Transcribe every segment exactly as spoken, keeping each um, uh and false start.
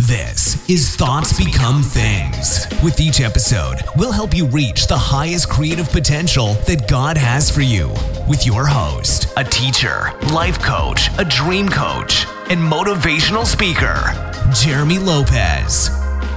This is Thoughts Become Things. With each episode, we'll help you reach the highest creative potential that God has for you. With your host, a teacher, life coach, a dream coach, and motivational speaker, Jeremy Lopez.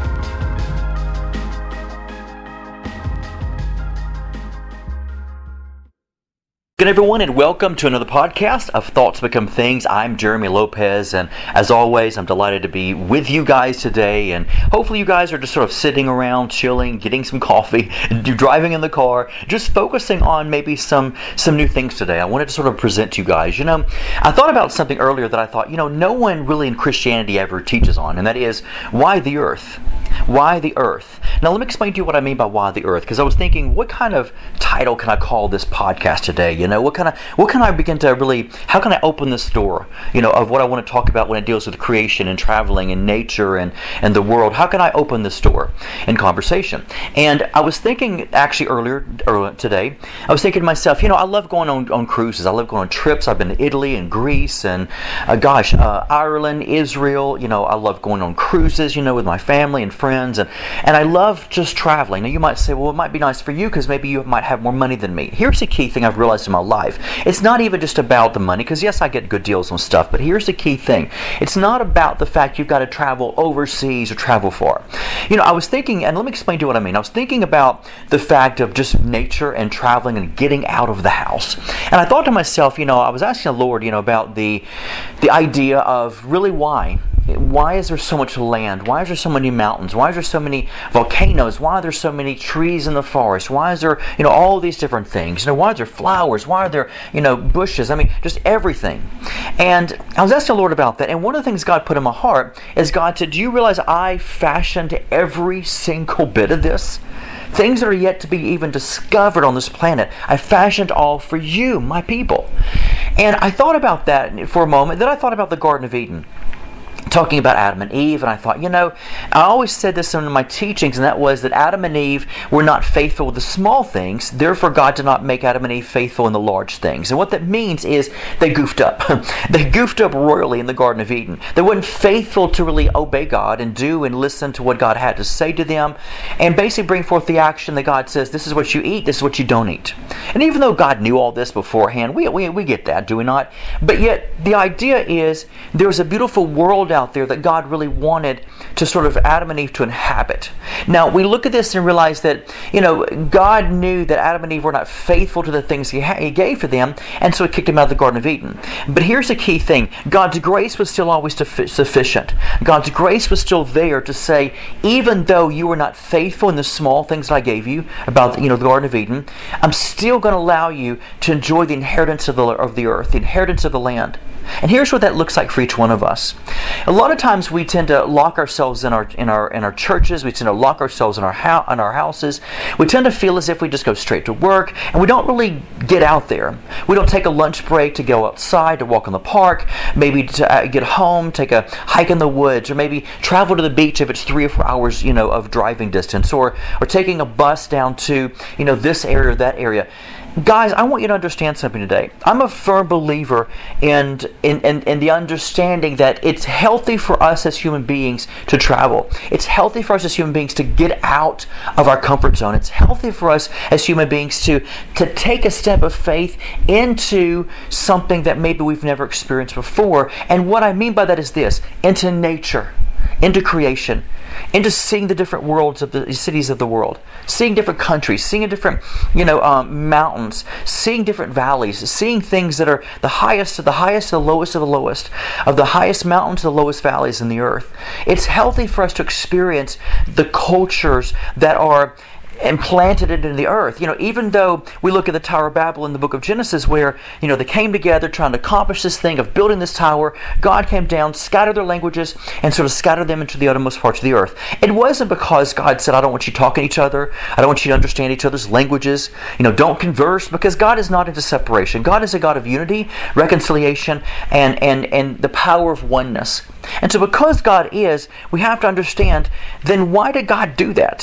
Good everyone, and welcome to another podcast of Thoughts Become Things. I'm Jeremy Lopez, and as always, I'm delighted to be with you guys today. And hopefully, you guys are just sort of sitting around, chilling, getting some coffee, driving in the car, just focusing on maybe some some new things today. I wanted to sort of present to you guys. You know, I thought about something earlier that I thought, you know, no one really in Christianity ever teaches on, and that is why the earth. Why the earth? Now, let me explain to you what I mean by why the earth, because I was thinking, what kind of title can I call this podcast today? You know, what kind of, what can I begin to really, how can I open this door, you know, of what I want to talk about when it deals with creation and traveling and nature and, and the world? How can I open this door in conversation? And I was thinking, actually earlier, earlier today, I was thinking to myself, you know, I love going on, on cruises. I love going on trips. I've been to Italy and Greece and, uh, gosh, uh, Ireland, Israel. You know, I love going on cruises, you know, with my family and friends. And, and I love just traveling. Now, you might say, well, it might be nice for you because maybe you might have more money than me. Here's the key thing I've realized in my life. It's not even just about the money, because yes, I get good deals on stuff, but here's the key thing. It's not about the fact you've got to travel overseas or travel far. You know, I was thinking, and let me explain to you what I mean. I was thinking about the fact of just nature and traveling and getting out of the house. And I thought to myself, you know, I was asking the Lord, you know, about the the idea of really why. Why is there so much land? Why is there so many mountains? Why is there so many volcanoes? Why are there so many trees in the forest? Why is there, you know, all these different things? You know, why are there flowers? Why are there, you know, bushes? I mean, just everything. And I was asking the Lord about that. And one of the things God put in my heart is God said, do you realize I fashioned every single bit of this? Things that are yet to be even discovered on this planet, I fashioned all for you, my people. And I thought about that for a moment. Then I thought about the Garden of Eden, talking about Adam and Eve, and I thought, you know, I always said this in my teachings, and that was that Adam and Eve were not faithful with the small things, therefore God did not make Adam and Eve faithful in the large things. And what that means is they goofed up. They goofed up royally in the Garden of Eden. They weren't faithful to really obey God and do and listen to what God had to say to them, and basically bring forth the action that God says, this is what you eat, this is what you don't eat. And even though God knew all this beforehand, we, we, we get that, do we not? But yet, the idea is there's a beautiful world out there that God really wanted to sort of Adam and Eve to inhabit. Now, we look at this and realize that, you know, God knew that Adam and Eve were not faithful to the things he, ha- he gave for them, and so he kicked them out of the Garden of Eden. But here's the key thing. God's grace was still always defi- sufficient. God's grace was still there to say, even though you were not faithful in the small things that I gave you about, you know, the Garden of Eden, I'm still going to allow you to enjoy the inheritance of the, of the earth, the inheritance of the land. And here's what that looks like for each one of us. A lot of times we tend to lock ourselves in our in our in our churches. We tend to lock ourselves in our house in our houses. We tend to feel as if we just go straight to work, and we don't really get out there. We don't take a lunch break to go outside, to walk in the park, maybe to uh, get home, take a hike in the woods, or maybe travel to the beach if it's three or four hours, you know, of driving distance, or or taking a bus down to, you know, this area or that area. Guys, I want you to understand something today. I'm a firm believer in, in, in, in the understanding that it's healthy for us as human beings to travel. It's healthy for us as human beings to get out of our comfort zone. It's healthy for us as human beings to, to take a step of faith into something that maybe we've never experienced before. And what I mean by that is this: into nature, into creation, into seeing the different worlds of the cities of the world, seeing different countries, seeing different, you know, um, mountains, seeing different valleys, seeing things that are the highest of the highest, the lowest of the lowest, of the highest mountains to the lowest valleys in the earth. It's healthy for us to experience the cultures that are and planted it in the earth. You know, even though we look at the Tower of Babel in the book of Genesis, where, you know, they came together trying to accomplish this thing of building this tower, God came down, scattered their languages, and sort of scattered them into the uttermost parts of the earth. It wasn't because God said, I don't want you talking to each other, I don't want you to understand each other's languages, you know, don't converse, because God is not into separation. God is a God of unity, reconciliation, and, and, and the power of oneness. And so because God is, we have to understand, then why did God do that?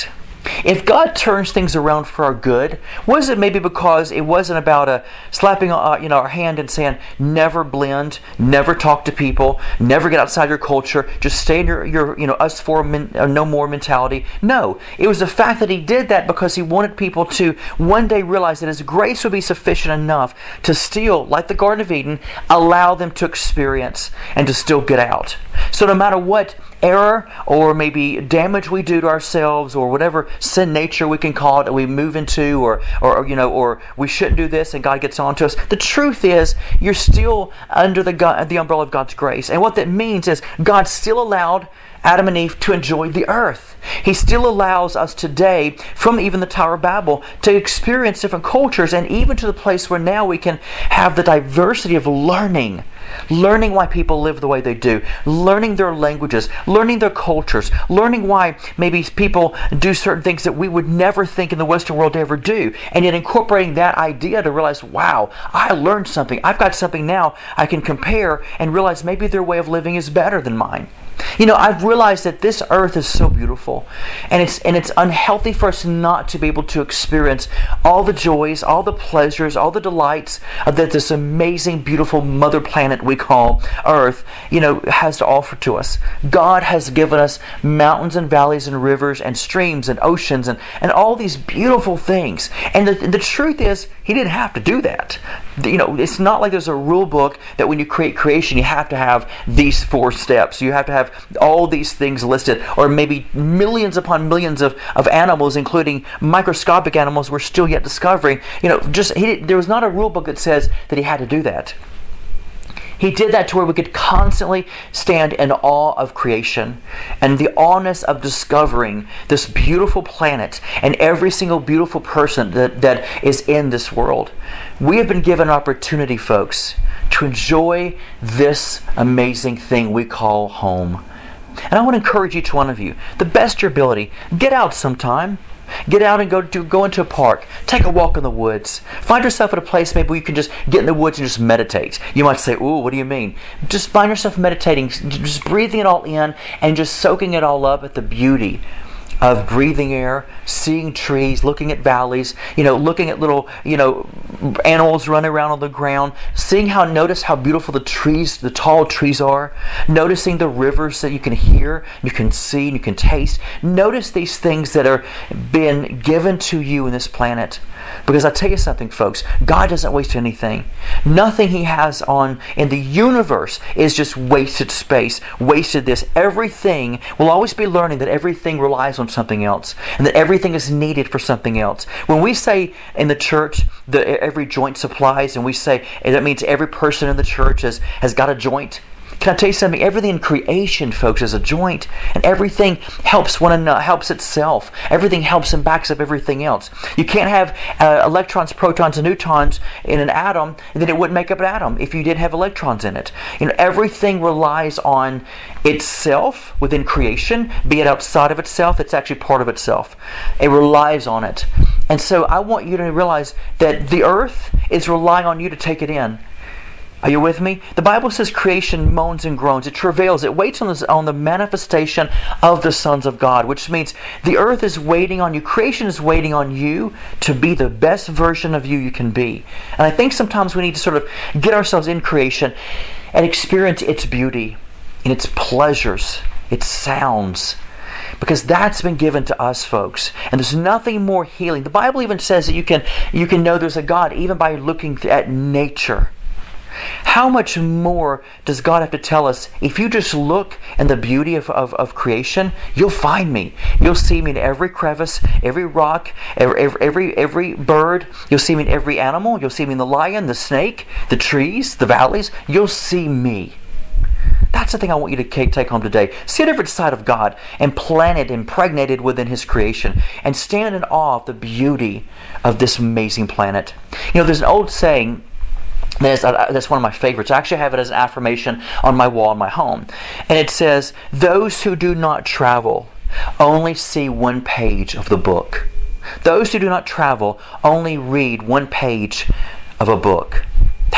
If God turns things around for our good, was it maybe because it wasn't about a slapping uh, you know, our hand and saying, never blend, never talk to people, never get outside your culture, just stay in your, your you know, us for men, uh, no more mentality. No, it was the fact that He did that because He wanted people to one day realize that His grace would be sufficient enough to still, like the Garden of Eden, allow them to experience and to still get out. So no matter what error or maybe damage we do to ourselves, or whatever sin nature we can call it that we move into, or, or you know, or we shouldn't do this and God gets on to us, the truth is you're still under the God, the umbrella of God's grace. And what that means is God still allowed Adam and Eve to enjoy the earth. He still allows us today, from even the Tower of Babel, to experience different cultures, and even to the place where now we can have the diversity of learning. Learning why people live the way they do, learning their languages, learning their cultures, learning why maybe people do certain things that we would never think in the Western world to ever do, and yet incorporating that idea to realize, wow, I learned something. I've got something now I can compare and realize maybe their way of living is better than mine. You know, I've realized that this earth is so beautiful, and it's and it's unhealthy for us not to be able to experience all the joys, all the pleasures, all the delights that this amazing, beautiful mother planet we call Earth, you know, has to offer to us. God has given us mountains and valleys and rivers and streams and oceans and, and all these beautiful things. And the, the truth is, He didn't have to do that. You know, it's not like there's a rule book that when you create creation, you have to have these four steps. You have to have all these things listed, or maybe millions upon millions of, of animals, including microscopic animals we're still yet discovering. You know, just he, there was not a rule book that says that He had to do that. He did that to where we could constantly stand in awe of creation and the awness of discovering this beautiful planet and every single beautiful person that, that is in this world. We have been given an opportunity, folks, to enjoy this amazing thing we call home. And I want to encourage each one of you, the best of your ability, get out sometime. Get out and go to go into a park. Take a walk in the woods. Find yourself at a place maybe where you can just get in the woods and just meditate. You might say, ooh, what do you mean? Just find yourself meditating, just breathing it all in and just soaking it all up at the beauty of breathing air, seeing trees, looking at valleys, you know, looking at little, you know, animals running around on the ground, seeing how, notice how beautiful the trees, the tall trees are, noticing the rivers that you can hear, you can see, and you can taste. Notice these things that are been given to you in this planet. Because I tell you something, folks, God doesn't waste anything. Nothing He has on in the universe is just wasted space, wasted this. Everything will always be learning that everything relies on something else, and that everything is needed for something else. When we say in the church that every joint supplies, and we say and that means every person in the church has, has got a joint. Can I tell you something? Everything in creation, folks, is a joint, and everything helps one another, helps itself. Everything helps and backs up everything else. You can't have uh, electrons, protons, and neutrons in an atom, and then it wouldn't make up an atom if you didn't have electrons in it. You know, everything relies on itself within creation, be it outside of itself. It's actually part of itself. It relies on it, and so I want you to realize that the earth is relying on you to take it in. Are you with me? The Bible says creation moans and groans. It travails. It waits on, this, on the manifestation of the sons of God, which means the earth is waiting on you. Creation is waiting on you to be the best version of you you can be. And I think sometimes we need to sort of get ourselves in creation and experience its beauty and its pleasures, its sounds, because that's been given to us, folks. And there's nothing more healing. The Bible even says that you can, you can know there's a God even by looking at nature. How much more does God have to tell us? If you just look in the beauty of, of, of creation, you'll find me. You'll see me in every crevice, every rock, every, every, every, every bird. You'll see me in every animal. You'll see me in the lion, the snake, the trees, the valleys. You'll see me. That's the thing I want you to take home today. Sit over the side of God and planted, impregnated within His creation, and stand in awe of the beauty of this amazing planet. You know, there's an old saying, That's, that's one of my favorites. I actually have it as an affirmation on my wall in my home. And it says, those who do not travel only see one page of the book. Those who do not travel only read one page of a book. That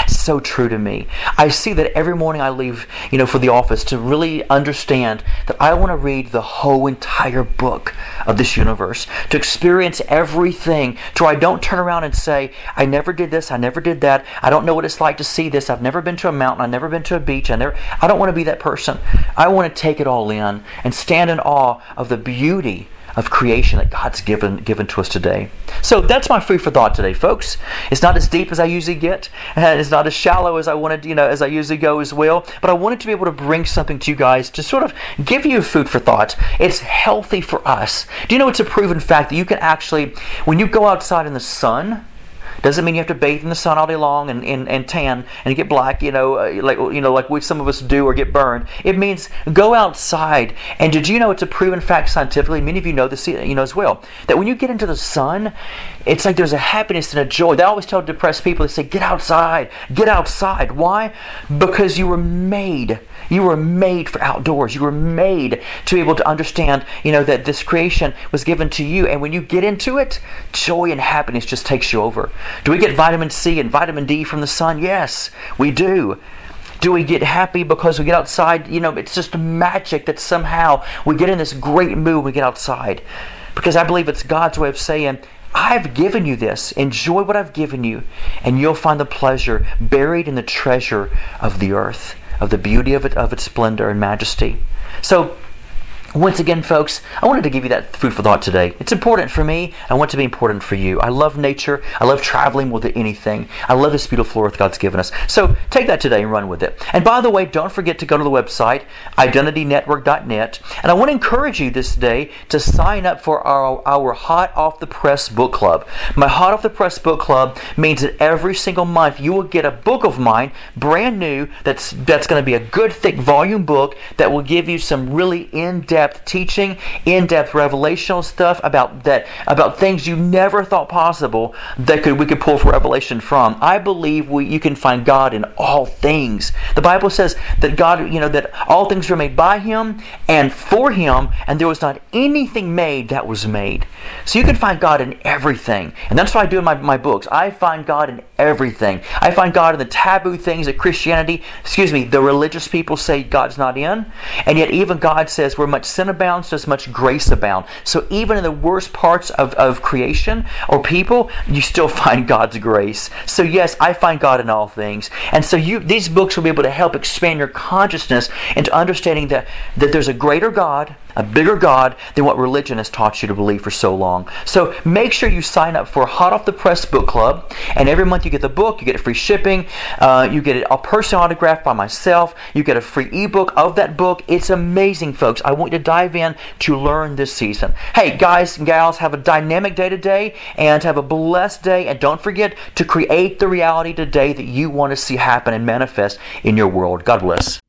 That's so true to me. I see that every morning I leave, you know, for the office to really understand that I want to read the whole entire book of this universe, to experience everything, to where I don't turn around and say, I never did this, I never did that, I don't know what it's like to see this, I've never been to a mountain, I've never been to a beach, I never, I don't want to be that person. I want to take it all in and stand in awe of the beauty of creation that God's given given to us today. So that's my food for thought today, folks. It's not as deep as I usually get, and it's not as shallow as I wanted, you know, as I usually go as well. But I wanted to be able to bring something to you guys to sort of give you food for thought. It's healthy for us. Do you know it's a proven fact that you can actually, when you go outside in the sun, doesn't mean you have to bathe in the sun all day long and, and, and tan and get black, you know, uh, like you know, like we some of us do, or get burned. It means go outside. And did you know it's a proven fact scientifically? Many of you know this, you know, as well, that when you get into the sun, it's like there's a happiness and a joy. They always tell depressed people, they say, get outside, get outside. Why? Because you were made. You were made for outdoors. You were made to be able to understand, you know, that this creation was given to you. And when you get into it, joy and happiness just takes you over. Do we get vitamin C and vitamin D from the sun? Yes, we do. Do we get happy because we get outside? You know, it's just magic that somehow we get in this great mood when we get outside. Because I believe it's God's way of saying, I've given you this. Enjoy what I've given you. And you'll find the pleasure buried in the treasure of the earth, of the beauty of it, of its splendor and majesty. So, once again, folks, I wanted to give you that food for thought today. It's important for me. I want it to be important for you. I love nature. I love traveling more than anything. I love this beautiful earth God's given us. So take that today and run with it. And by the way, don't forget to go to the website, identity network dot net. And I want to encourage you this day to sign up for our, our Hot Off the Press book club. My Hot Off the Press book club means that every single month you will get a book of mine, brand new, that's, that's going to be a good, thick volume book that will give you some really in-depth teaching, in-depth revelational stuff about that, about things you never thought possible that could we could pull for revelation from. I believe we you can find God in all things. The Bible says that God, you know, that all things were made by Him and for Him, and there was not anything made that was made. So you can find God in everything, and that's what I do in my, my books. I find God in everything. I find God in the taboo things that Christianity, excuse me, the religious people say God's not in, and yet even God says where much sin abounds, does much grace abound. So even in the worst parts of, of creation or people, you still find God's grace. So yes, I find God in all things. And so you, these books will be able to help expand your consciousness into understanding that, that there's a greater God, a bigger God than what religion has taught you to believe for so long. So make sure you sign up for Hot Off the Press Book Club, and every month you get the book, you get free shipping, uh, you get it a personal autograph by myself, you get a free ebook of that book. It's amazing, folks. I want you to dive in to learn this season. Hey, guys and gals, have a dynamic day today, and have a blessed day, and don't forget to create the reality today that you want to see happen and manifest in your world. God bless.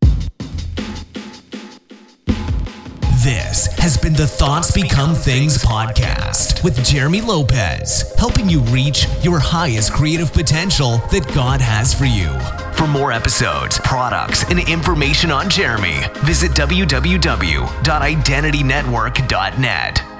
This has been the Thoughts Become Things podcast with Jeremy Lopez, helping you reach your highest creative potential that God has for you. For more episodes, products, and information on Jeremy, visit w w w dot identity network dot net.